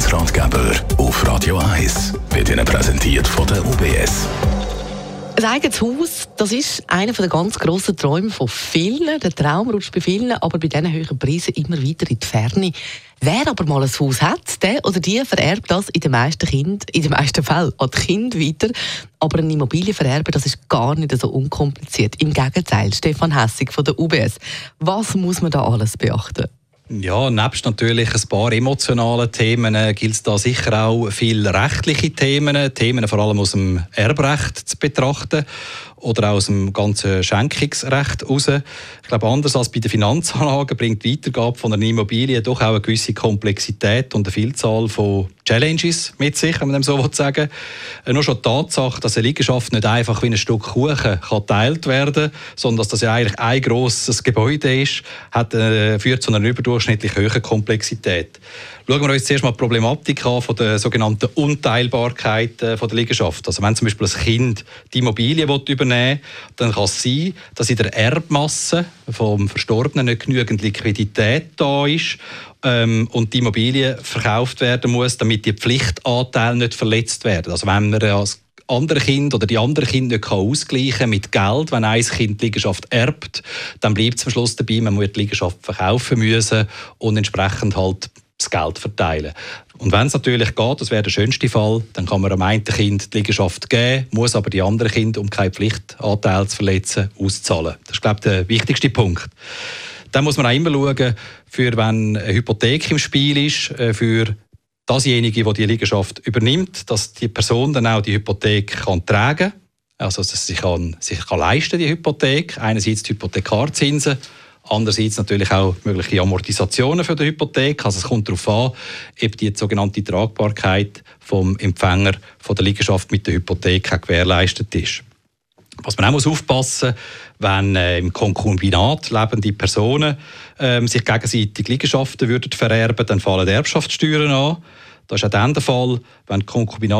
Finanzratgeber auf Radio 1 wird Ihnen präsentiert von der UBS. Ein eigenes Haus, das ist einer der ganz grossen Träume von vielen. Der Traum rutscht bei vielen, aber bei diesen hohen Preisen immer weiter in die Ferne. Wer aber mal ein Haus hat, der oder die vererbt das in den meisten Fällen an die Kinder weiter. Aber eine Immobilie vererben, das ist gar nicht so unkompliziert. Im Gegenteil, Stefan Hässig von der UBS. Was muss man da alles beachten? Ja, nebst natürlich ein paar emotionalen Themen gilt es da sicher auch viele rechtliche Themen vor allem aus dem Erbrecht zu betrachten oder auch aus dem ganzen Schenkungsrecht raus. Ich glaube, anders als bei den Finanzanlagen bringt die Weitergabe von einer Immobilie doch auch eine gewisse Komplexität und eine Vielzahl von Challenges mit sich, wenn man dem so sagen will. Nur schon die Tatsache, dass eine Liegenschaft nicht einfach wie ein Stück Kuchen geteilt werden kann, sondern dass das ja eigentlich ein grosses Gebäude ist, führt zu einer überdurchschnittlich hohen Komplexität. Schauen wir uns zuerst mal die Problematik an von der sogenannten Unteilbarkeit von der Liegenschaft. Also wenn zum Beispiel ein Kind die Immobilie übernehmen will, dann kann es sein, dass in der Erbmasse vom Verstorbenen nicht genügend Liquidität da ist und die Immobilie verkauft werden muss, damit die Pflichtanteile nicht verletzt werden. Also wenn man als andere Kind oder die anderen Kinder nicht ausgleichen mit Geld, wenn ein Kind die Liegenschaft erbt, dann bleibt es am Schluss dabei, man muss die Liegenschaft verkaufen müssen und entsprechend halt das Geld verteilen. Und wenn es natürlich geht, das wäre der schönste Fall, dann kann man am einen Kind die Liegenschaft geben, muss aber die anderen Kinder, um keine Pflichtanteile zu verletzen, auszahlen. Das ist, glaube ich, der wichtigste Punkt. Dann muss man auch immer schauen, für wenn eine Hypothek im Spiel ist, für dasjenige, der die Liegenschaft übernimmt, dass die Person dann auch die Hypothek kann tragen kann. Also dass sie sich leisten, die Hypothek. Einerseits die Hypothekarzinsen, andererseits natürlich auch mögliche Amortisationen für die Hypothek. Also es kommt darauf an, ob die sogenannte Tragbarkeit vom Empfänger von der Liegenschaft mit der Hypothek auch gewährleistet ist. Was man auch aufpassen muss, wenn im Konkubinat lebende Personen sich gegenseitig Liegenschaften vererben würden, dann fallen Erbschaftssteuern an. Das ist auch dann der Fall, wenn für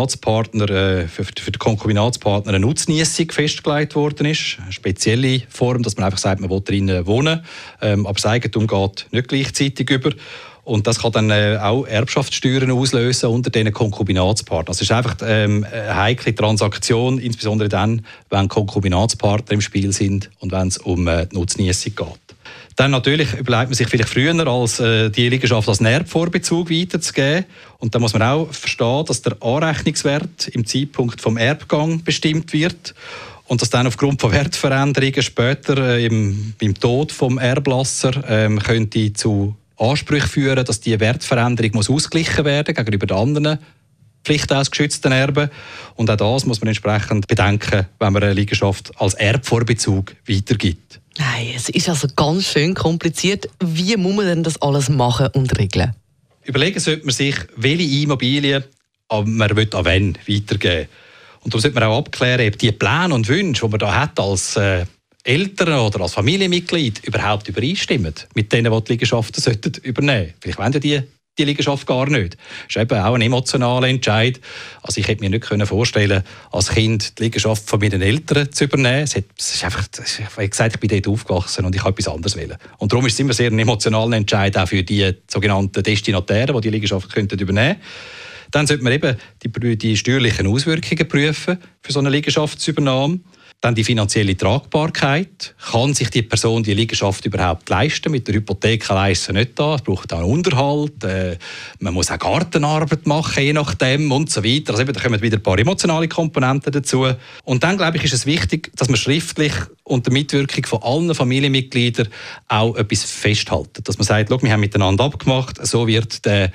den Konkubinatspartner eine Nutzniessung festgelegt worden ist. Eine spezielle Form, dass man einfach sagt, man will drinnen wohnen, aber das Eigentum geht nicht gleichzeitig über. Und das kann dann auch Erbschaftssteuern auslösen unter diesen Konkubinatspartnern. Also es ist einfach eine heikle Transaktion, insbesondere dann, wenn Konkubinatspartner im Spiel sind und wenn es um die Nutzniessung geht. Dann natürlich überlegt man sich vielleicht früher, als die Liegenschaft als Erbvorbezug weiterzugeben. Und da muss man auch verstehen, dass der Anrechnungswert im Zeitpunkt vom Erbgang bestimmt wird und dass dann aufgrund von Wertveränderungen später beim Tod vom Erblasser könnte zu Ansprüche führen, dass die Wertveränderung muss ausgeglichen werden gegenüber den anderen pflichtausgeschützten Erben. Und auch das muss man entsprechend bedenken, wenn man eine Liegenschaft als Erbvorbezug weitergibt. Nein, es ist also ganz schön kompliziert. Wie muss man denn das alles machen und regeln? Überlegen sollte man sich, welche Immobilien man will an wen weitergeben. Und darum sollte man auch abklären, ob die Pläne und Wünsche, die man da hat als Eltern oder als Familienmitglied überhaupt übereinstimmen mit denen, die Liegenschaften übernehmen sollten. Vielleicht wollen ja die Liegenschaft gar nicht. Das ist eben auch ein emotionaler Entscheid. Also ich hätte mir nicht vorstellen, als Kind die Liegenschaft von meinen Eltern zu übernehmen. Es ist einfach, wie gesagt, ich bin dort aufgewachsen und ich habe etwas anderes wollen. Und darum ist es immer sehr ein emotionaler Entscheid auch für die sogenannten Destinatären, die die Liegenschaft übernehmen könnten. Dann sollte man eben die steuerlichen Auswirkungen prüfen für so eine Liegenschaftsübernahme. Dann die finanzielle Tragbarkeit. Kann sich die Person die Liegenschaft überhaupt leisten? Mit der Hypothek leisten nicht da. Es braucht auch einen Unterhalt. Man muss auch Gartenarbeit machen, je nachdem und so weiter. Also eben, da kommen wieder ein paar emotionale Komponenten dazu. Und dann, glaube ich, ist es wichtig, dass man schriftlich unter Mitwirkung von allen Familienmitgliedern auch etwas festhält. Dass man sagt, wir haben miteinander abgemacht, so wird der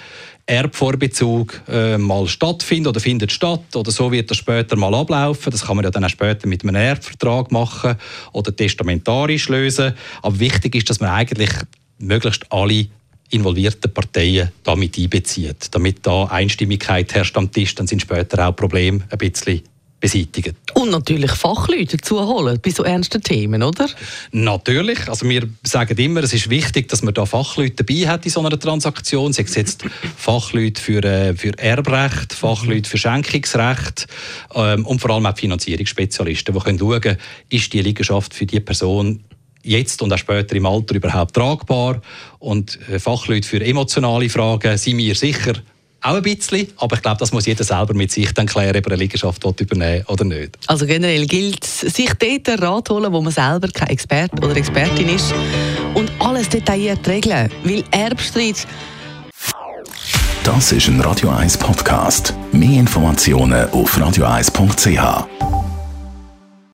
Erbvorbezug mal stattfinden oder findet statt oder so wird das später mal ablaufen. Das kann man ja dann auch später mit einem Erbvertrag machen oder testamentarisch lösen. Aber wichtig ist, dass man eigentlich möglichst alle involvierten Parteien damit einbezieht. Damit da Einstimmigkeit herrscht am Tisch, dann sind später auch Probleme ein bisschen beseitigt. Und natürlich Fachleute dazu holen bei so ernsten Themen, oder? Natürlich. Also wir sagen immer, es ist wichtig, dass man da Fachleute dabei hat in so einer Transaktion. Sei es jetzt Fachleute für Erbrecht, Fachleute für Schenkungsrecht und vor allem auch Finanzierungsspezialisten, die können schauen, ist die Liegenschaft für die Person jetzt und auch später im Alter überhaupt tragbar. Und Fachleute für emotionale Fragen, sind wir sicher, auch ein bisschen, aber ich glaube, das muss jeder selber mit sich dann klären, ob er eine Liegenschaft übernehmen oder nicht. Also generell gilt es, sich dort einen Rat holen, wo man selber kein Experte oder Expertin ist und alles detailliert regeln, weil Erbstreit... Das ist ein Radio 1 Podcast. Mehr Informationen auf radio1.ch.